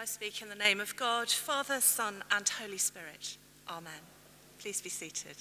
I speak in the name of God, Father, Son, and Holy Spirit. Amen. Please be seated.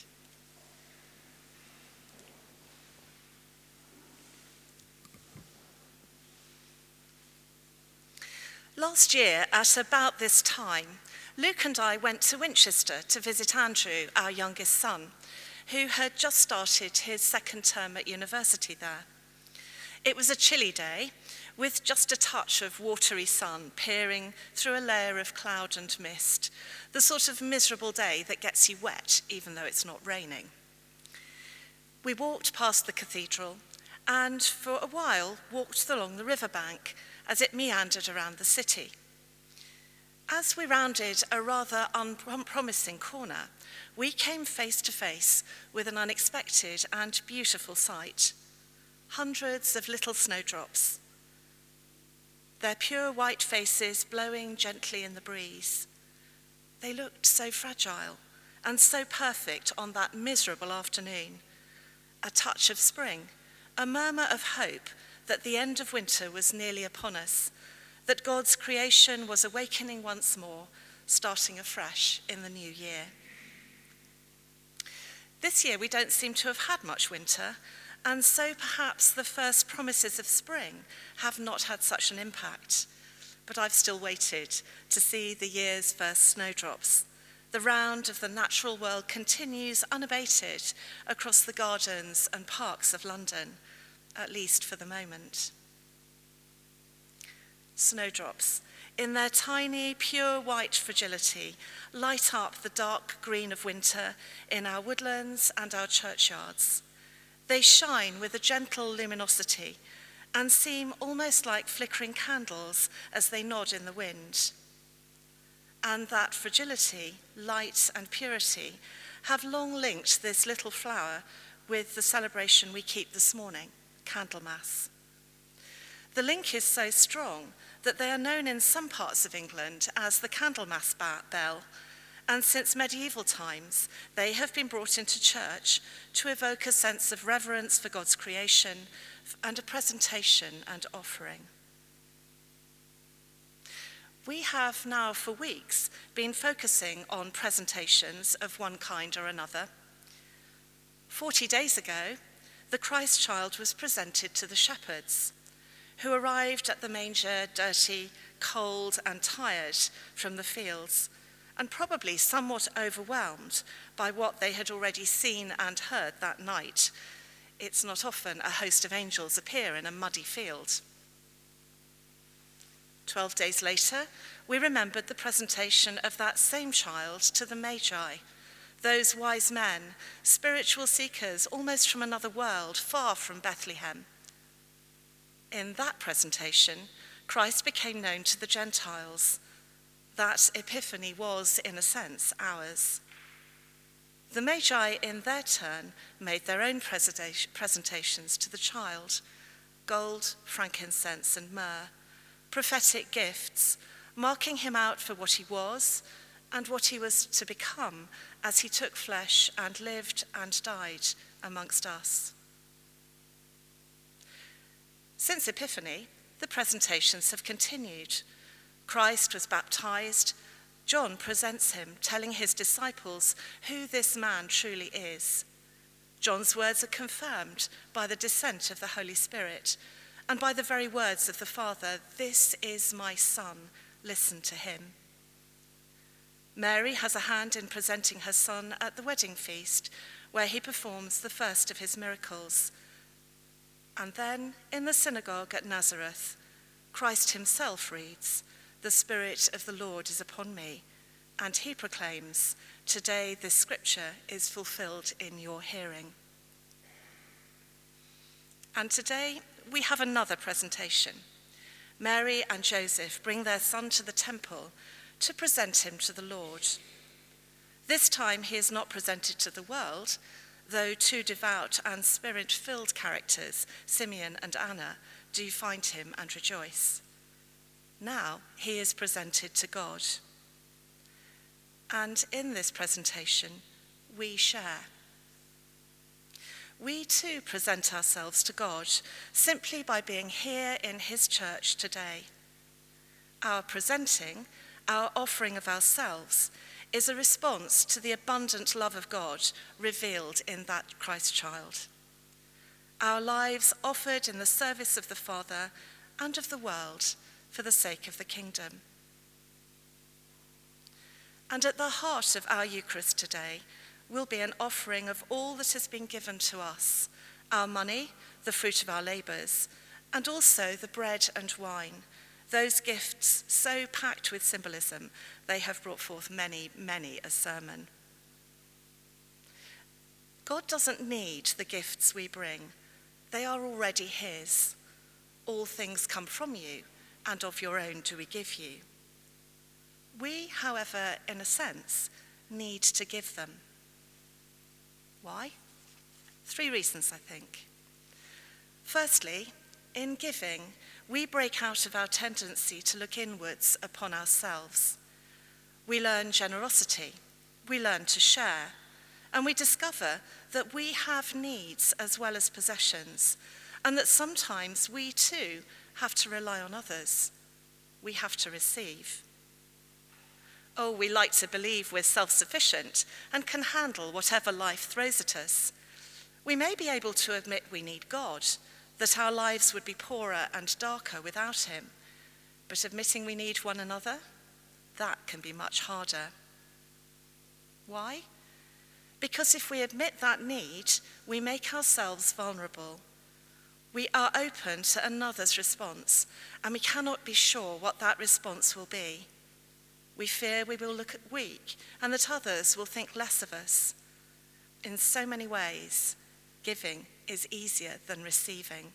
Last year, at about this time, Luke and I went to Winchester to visit Andrew, our youngest son, who had just started his second term at university there. It was a chilly day, with just a touch of watery sun peering through a layer of cloud and mist, the sort of miserable day that gets you wet even though it's not raining. We walked past the cathedral and for a while walked along the riverbank as it meandered around the city. As we rounded a rather unpromising corner, we came face to face with an unexpected and beautiful sight. Hundreds of little snowdrops, their pure white faces blowing gently in the breeze. They looked so fragile and so perfect on that miserable afternoon. A touch of spring, a murmur of hope that the end of winter was nearly upon us, that God's creation was awakening once more, starting afresh in the new year. This year we don't seem to have had much winter, and so perhaps the first promises of spring have not had such an impact. But I've still waited to see the year's first snowdrops. The round of the natural world continues unabated across the gardens and parks of London, at least for the moment. Snowdrops, in their tiny, pure white fragility, light up the dark green of winter in our woodlands and our churchyards. They shine with a gentle luminosity and seem almost like flickering candles as they nod in the wind. And that fragility, light, and purity have long linked this little flower with the celebration we keep this morning, Candlemas. The link is so strong that they are known in some parts of England as the Candlemas bell, and since medieval times, they have been brought into church to evoke a sense of reverence for God's creation and a presentation and offering. We have now for weeks been focusing on presentations of one kind or another. 40 days ago, the Christ child was presented to the shepherds, who arrived at the manger dirty, cold, and tired from the fields, and probably somewhat overwhelmed by what they had already seen and heard that night. It's not often a host of angels appear in a muddy field. 12 days later, we remembered the presentation of that same child to the Magi, those wise men, spiritual seekers almost from another world, far from Bethlehem. In that presentation, Christ became known to the Gentiles. That epiphany was, in a sense, ours. The Magi, in their turn, made their own presentations to the child: gold, frankincense, and myrrh, prophetic gifts, marking him out for what he was and what he was to become as he took flesh and lived and died amongst us. Since Epiphany, the presentations have continued. Christ was baptized. John presents him, telling his disciples who this man truly is. John's words are confirmed by the descent of the Holy Spirit and by the very words of the Father, "This is my Son, listen to him." Mary has a hand in presenting her son at the wedding feast, where he performs the first of his miracles. And then, in the synagogue at Nazareth, Christ himself reads, "The Spirit of the Lord is upon me," and he proclaims, "Today this scripture is fulfilled in your hearing." And today we have another presentation. Mary and Joseph bring their son to the temple to present him to the Lord. This time he is not presented to the world, though two devout and spirit-filled characters, Simeon and Anna, do find him and rejoice. Now he is presented to God. And in this presentation, we share. We too present ourselves to God simply by being here in his church today. our presenting, our offering of ourselves, is a response to the abundant love of God revealed in that Christ child. Our lives offered in the service of the Father and of the world for the sake of the kingdom. And at the heart of our Eucharist today will be an offering of all that has been given to us, our money, the fruit of our labours, and also the bread and wine, those gifts so packed with symbolism they have brought forth many, many a sermon. God doesn't need the gifts we bring. They are already his. All things come from you, and of your own do we give you. We, however, in a sense, need to give them. Why? 3 reasons, I think. Firstly, in giving, we break out of our tendency to look inwards upon ourselves. We learn generosity, we learn to share, and we discover that we have needs as well as possessions, and that sometimes we too have to rely on others. We have to receive. Oh, we like to believe we're self-sufficient and can handle whatever life throws at us. We may be able to admit we need God, that our lives would be poorer and darker without him. But admitting we need one another, that can be much harder. Why? Because if we admit that need, we make ourselves vulnerable. We are open to another's response, and we cannot be sure what that response will be. We fear we will look weak and that others will think less of us. In so many ways, giving is easier than receiving.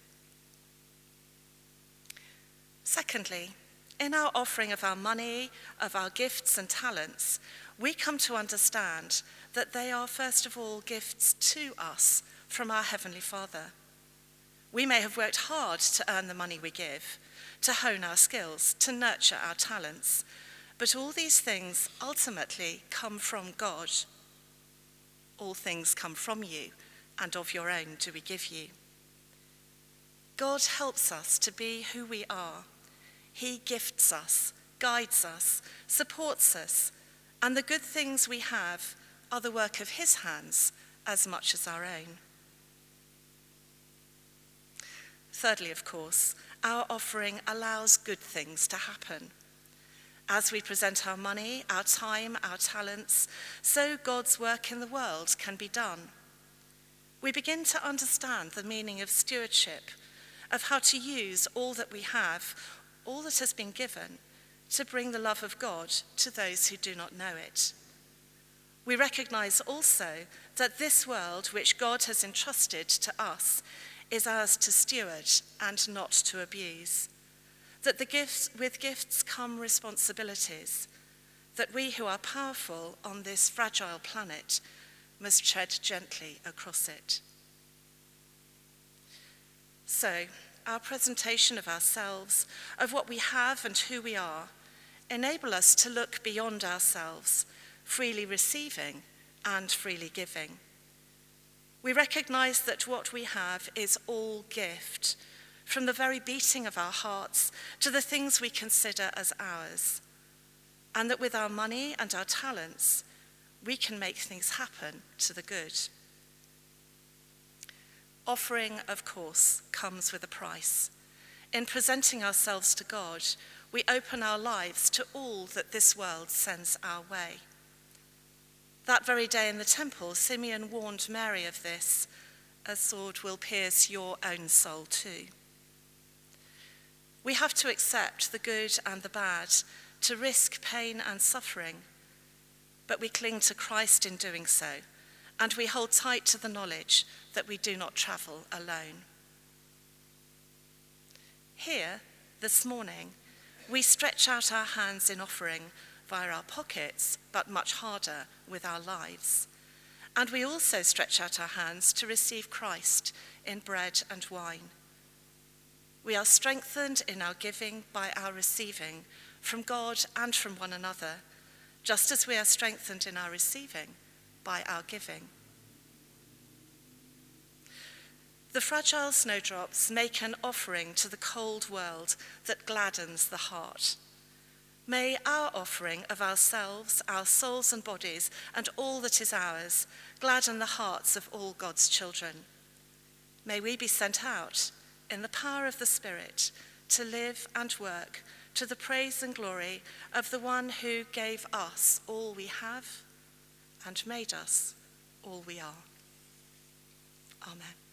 Secondly, in our offering of our money, of our gifts and talents, we come to understand that they are first of all gifts to us from our Heavenly Father. We may have worked hard to earn the money we give, to hone our skills, to nurture our talents, but all these things ultimately come from God. All things come from you, and of your own do we give you. God helps us to be who we are. He gifts us, guides us, supports us, and the good things we have are the work of his hands as much as our own. Thirdly, of course, our offering allows good things to happen. As we present our money, our time, our talents, so God's work in the world can be done. We begin to understand the meaning of stewardship, of how to use all that we have, all that has been given, to bring the love of God to those who do not know it. We recognize also that this world which God has entrusted to us is ours to steward and not to abuse. That with gifts come responsibilities, that we who are powerful on this fragile planet must tread gently across it. So, our presentation of ourselves, of what we have and who we are, enable us to look beyond ourselves, freely receiving and freely giving. We recognize that what we have is all gift, from the very beating of our hearts to the things we consider as ours, and that with our money and our talents, we can make things happen to the good. Offering, of course, comes with a price. In presenting ourselves to God, we open our lives to all that this world sends our way. That very day in the temple, Simeon warned Mary of this: a sword will pierce your own soul too. We have to accept the good and the bad, to risk pain and suffering, but we cling to Christ in doing so, and we hold tight to the knowledge that we do not travel alone. Here, this morning, we stretch out our hands in offering via our pockets, but much harder with our lives. And we also stretch out our hands to receive Christ in bread and wine. We are strengthened in our giving by our receiving from God and from one another, just as we are strengthened in our receiving by our giving. The fragile snowdrops make an offering to the cold world that gladdens the heart. May our offering of ourselves, our souls and bodies, and all that is ours, gladden the hearts of all God's children. May we be sent out in the power of the Spirit to live and work to the praise and glory of the one who gave us all we have and made us all we are. Amen.